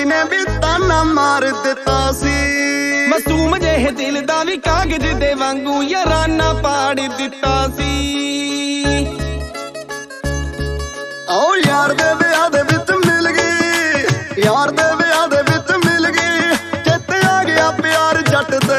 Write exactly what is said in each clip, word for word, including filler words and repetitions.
ਯਾਰੀ ਨੇ ਵੀ ਤਾਨਾ ਮਾਰ ਦਿੱਤਾ ਸੀ। ਮਾਸੂਮ ਜਿਹੇ ਦਿਲ ਦਾ ਵੀ ਕਾਗਜ਼ ਦੇ ਵਾਂਗੂ ਯਾਰਾਨਾ ਪਾੜ ਦਿੱਤਾ ਸੀ। ਓ ਯਾਰ ਦੇ ਵਿਆਹ ਦੇ ਵਿੱਚ ਮਿਲ ਗਈ, ਯਾਰ ਦੇ ਵਿਆਹ ਦੇ ਵਿੱਚ ਮਿਲ ਗਈ, ਚੇਤੇ ਆ ਗਿਆ ਪਿਆਰ ਜੱਟ ਤੇ।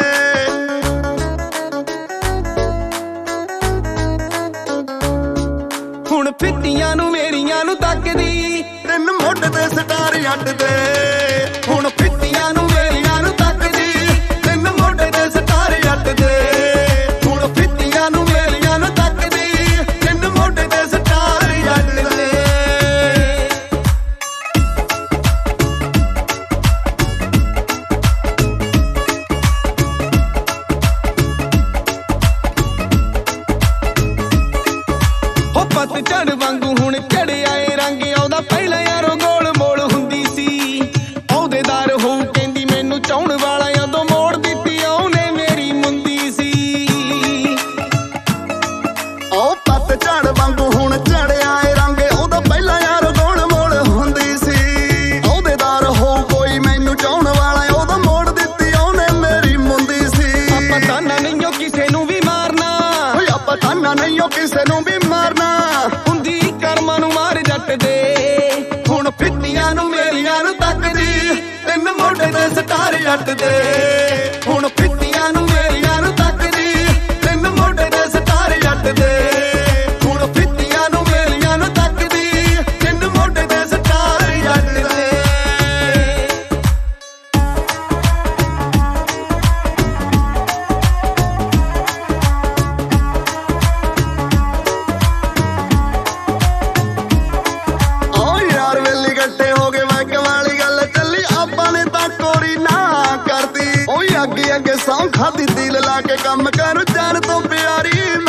ਹੁਣ ਫਿੱਟੀਆਂ ਨੂੰ ਮੇਰੀਆਂ ਨੂੰ ਤੱਕਦੀ, ਤਿੰਨ ਮੋਢੇ ਤੇ ਸਟਾਰ ਜੱਟ ਦੇ। ਹੁਣ ਫਿੱਟੀਆਂ ਨੂੰ ਮੇਰੀਆਂ ਨੂੰ ਤੱਕਦੀ, ਤਿੰਨ ਮੋਢੇ ਤੇ ਸਟਾਰ ਜੱਟ ਦੇ। ਹੁਣ ਫਿੱਟੀਆਂ ਨੂੰ ਮੇਰੀਆਂ ਨੂੰ ਤੱਕਦੀ, ਤਿੰਨ ਮੋਢੇ ਤੇ ਸਟਾਰ ਜੱਟ ਦੇ। ਹੋ ਪਤਝੜ ਵਾਂਗੂ ਹੁਣ ਚੜਿਆ ਏ ਰੰਗ, ਉਹਦਾ ਪਹਿਲਾਂ ਯਾਰੋ ਗੋਲ ਮੋਲ ਹੁੰਦੀ ਸੀ। ਅਹੁਦੇਦਾਰ ਹੋਊ ਕਹਿੰਦੀ ਮੈਨੂੰ ਚਾਹੁਣ ਵਾਲਾ, ਉਦੋਂ ਮੋੜ ਦਿੱਤੀ ਉਹਨੇ ਮੇਰੀ ਮੁੰਦੀ ਸੀ। ਓ ਪਤਝੜ ਵਾਂਗੂ ਹੁਣ ਚੜਿਆ ਏ ਰੰਗ, ਉਹਦਾ ਪਹਿਲਾਂ ਯਾਰ ਗੋਲ ਮੋਲ ਹੁੰਦੀ ਸੀ। ਅਹੁਦੇਦਾਰ ਹੋਊ ਕੋਈ ਮੈਨੂੰ ਚਾਹੁਣ ਵਾਲਾ, ਉਦੋਂ ਮੋੜ ਦਿੱਤੀ ਉਹਨੇ ਮੇਰੀ ਮੁੰਦੀ ਸੀ। ਆਪਾਂ ਤਾਨਾ ਨਹੀਂਓ ਕਿਸੇ ਨੂੰ ਵੀ ਮਾਰਨਾ, ਓਏ ਆਪਾਂ ਤਾਨਾ ਨਹੀਂਓ ਕਿਸੇ ਨੂੰ ਵੀ ਮਾਰਨਾ, ਹੁੰਦੀ ਕਰਮਾਂ ਨੂੰ ਮਾਰ ਜੱਟ ਦੇ। ਹੁਣ ਫਿੱਟੀਆਂ ਨੂੰ ਮੇਰੀਆਂ ਨੂੰ ਤੱਕਦੀ, ਤਿੰਨ ਮੋਢੇ ਤੇ ਸਟਾਰ ਜੱਟ ਦੇ। ਹੁਣ ਫਿੱਟੀਆਂ ਨੂੰ ਮੇਰੀਆਂ ਨੂੰ ਤੱਕਦੀ, ਤਿੰਨ ਮੋਢੇ ਤੇ ਸਟਾਰ ਜੱਟ ਦੇ। ਹੁਣ ਫਿੱਟੀਆਂ ਨੂੰ ਮੇਰੀਆਂ ਨੂੰ ਤੱਕਦੀ, ਤਿੰਨ ਮੋਢੇ ਤੇ ਸਟਾਰ ਜੱਟ ਦੇ। ਓ ਯਾਰ ਵੇਲੀ ਇਕੱਠੇ ਹੋ ਗਏ ਵੈਕ ਵਾਲੀ ਗੱਲ ਚੱਲੀ, ਆਪਾਂ ਨੇ ਤਾਂ ਕੋਰੀ ਨਾ ਕਰਦੀ। ਓਏ ਅੱਗੇ ਅੱਗੇ ਸੌਂ ਖਾਦੀ ਦਿਲ ਲਾ ਕੇ ਕੰਮ ਕਰ, ਜਾਨ ਤੋਂ ਪਿਆਰੀ